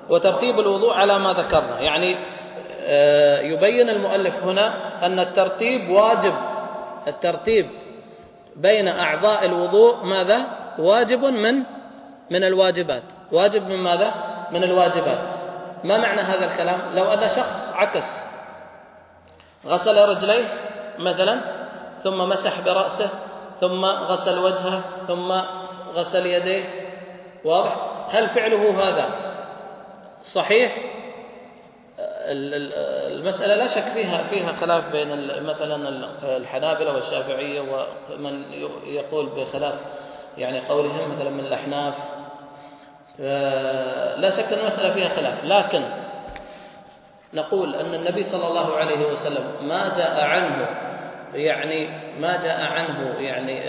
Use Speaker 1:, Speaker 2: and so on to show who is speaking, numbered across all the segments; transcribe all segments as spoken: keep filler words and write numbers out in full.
Speaker 1: وترتيب الوضوء على ما ذكرنا. يعني يبين المؤلف هنا أن الترتيب واجب، الترتيب بين أعضاء الوضوء ماذا؟ واجب من من الواجبات، واجب من ماذا؟ من الواجبات. ما معنى هذا الكلام؟ لو أن شخص عكس، غسل رجليه مثلا ثم مسح برأسه ثم غسل وجهه ثم غسل يديه، واضح؟ هل فعله هذا صحيح؟ المسألة لا شك فيها فيها خلاف بين مثلا الحنابلة والشافعية ومن يقول بخلاف يعني قولهم مثلا من الأحناف، لا شك أن المسألة فيها خلاف، لكن نقول أن النبي صلى الله عليه وسلم ما جاء عنه يعني ما جاء عنه يعني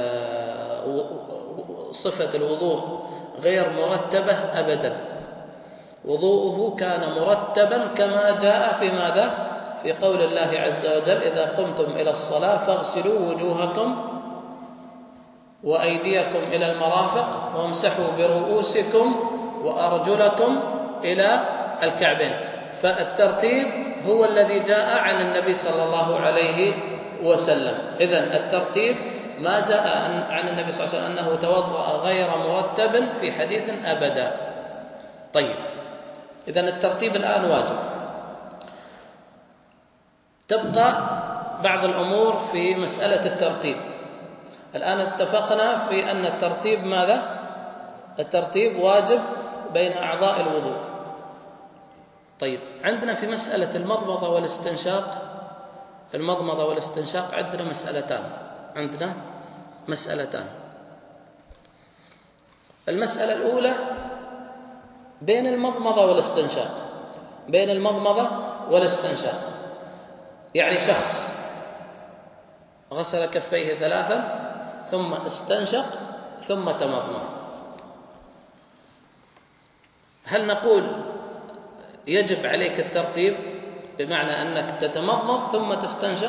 Speaker 1: صفة الوضوء غير مرتبة أبدا، وضوءه كان مرتبا كما جاء في ماذا؟ في قول الله عز وجل: إذا قمتم إلى الصلاة فاغسلوا وجوهكم وأيديكم إلى المرافق وامسحوا برؤوسكم وأرجلكم إلى الكعبين. فالترتيب هو الذي جاء عن النبي صلى الله عليه وسلم. إذن الترتيب ما جاء عن النبي صلى الله عليه وسلم أنه توضأ غير مرتب في حديث أبدا. طيب، إذن الترتيب الآن واجب. تبقى بعض الأمور في مسألة الترتيب. الآن اتفقنا في أن الترتيب ماذا؟ الترتيب واجب بين أعضاء الوضوء. طيب، عندنا في مسألة المضمضة والاستنشاق، المضمضة والاستنشاق عندنا مسألتان، عندنا مسألتان. المسألة الأولى بين المضمضة والاستنشاق، بين المضمضة والاستنشاق، يعني شخص غسل كفيه ثلاثا ثم استنشق ثم تمضمض، هل نقول يجب عليك الترتيب بمعنى أنك تتمضمض ثم تستنشق،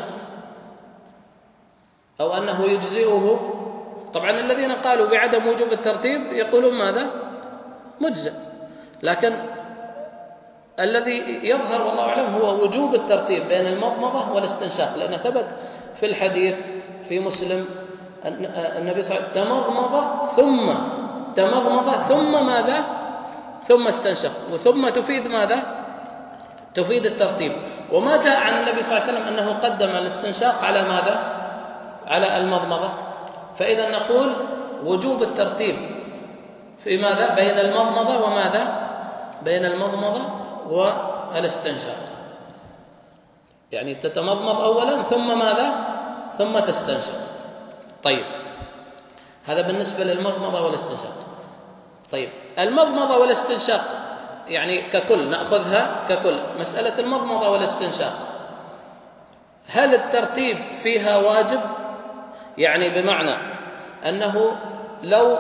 Speaker 1: أو أنه يجزئه؟ طبعا الذين قالوا بعدم وجوب الترتيب يقولون ماذا؟ مجزئ، لكن الذي يظهر والله أعلم هو وجوب الترتيب بين المضمضة والاستنشاق، لأن ثبت في الحديث في مسلم النبي صلى الله عليه وسلم تمضمض ثم تمضمض ثم ماذا؟ ثم استنشق، وثم تفيد ماذا؟ تفيد الترتيب. وما جاء عن النبي صلى الله عليه وسلم أنه قدم الاستنشاق على ماذا؟ على المضمضة. فإذا نقول وجوب الترتيب في ماذا؟ بين المضمضة وماذا؟ بين المضمضة والاستنشاق، يعني تتمضمض أولا ثم ماذا؟ ثم تستنشق. طيب، هذا بالنسبة للمضمضة والاستنشاق. طيب، المضمضة والاستنشاق يعني ككل، نأخذها ككل، مسألة المضمضة والاستنشاق هل الترتيب فيها واجب؟ يعني بمعنى أنه لو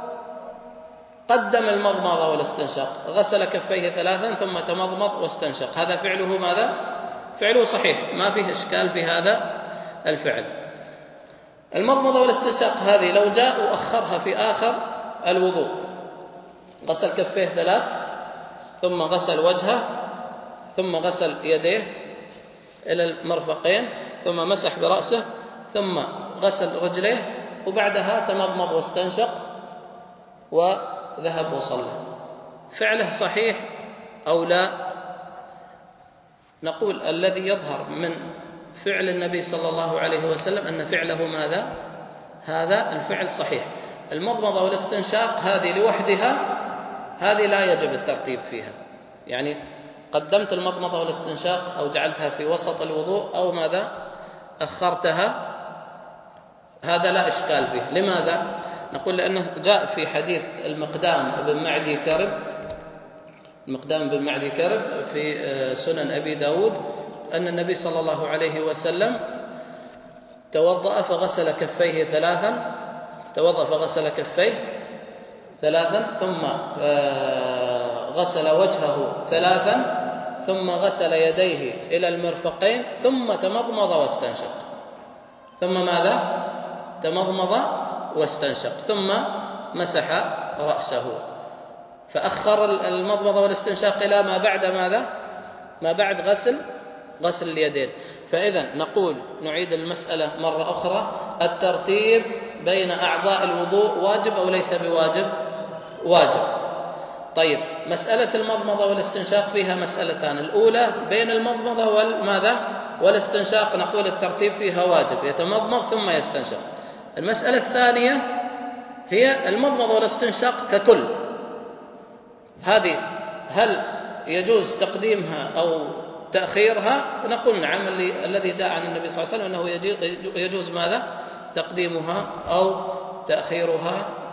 Speaker 1: قدم المضمضة والاستنشاق، غسل كفيه ثلاثا ثم تمضمض واستنشق، هذا فعله ماذا؟ فعله صحيح، ما فيه إشكال في هذا الفعل. المضمضة والاستنشاق هذه لو جاء وأخرها في آخر الوضوء، غسل كفيه ثلاث ثم غسل وجهه ثم غسل يديه إلى المرفقين ثم مسح برأسه ثم غسل رجليه وبعدها تمضمض واستنشق وذهب وصلى، فعله صحيح أو لا؟ نقول الذي يظهر من فعل النبي صلى الله عليه وسلم أن فعله ماذا؟ هذا الفعل صحيح. المضمضة والاستنشاق هذه لوحدها هذه لا يجب الترتيب فيها، يعني قدمت المضمضة والاستنشاق أو جعلتها في وسط الوضوء أو ماذا؟ أخرتها، هذا لا إشكال فيه. لماذا؟ نقول لأنه جاء في حديث المقدام بن معدي كرب، المقدام بن معدي كرب في سنن أبي داود، أن النبي صلى الله عليه وسلم توضأ فغسل كفيه ثلاثا، توضأ فغسل كفيه ثلاثا ثم غسل وجهه ثلاثا ثم غسل يديه إلى المرفقين ثم تمضمض واستنشق، ثم ماذا؟ تمضمض واستنشق ثم مسح رأسه. فأخر المضمضة والاستنشاق إلى ما بعد ماذا؟ ما بعد غسل غسل اليدين. فإذا نقول نعيد المسألة مرة أخرى: الترتيب بين أعضاء الوضوء واجب أو ليس بواجب؟ واجب. طيب، مسألة المضمضة والاستنشاق فيها مسألتان: الأولى بين المضمضة والماذا؟ والاستنشاق نقول الترتيب فيها واجب، يتمضمض ثم يستنشق. المسألة الثانية هي المضمضة والاستنشاق ككل، هذه هل يجوز تقديمها أو تأخيرها؟ نقول نعم، الذي جاء عن النبي صلى الله عليه وسلم أنه يجوز ماذا؟ تقديمها أو تأخيرها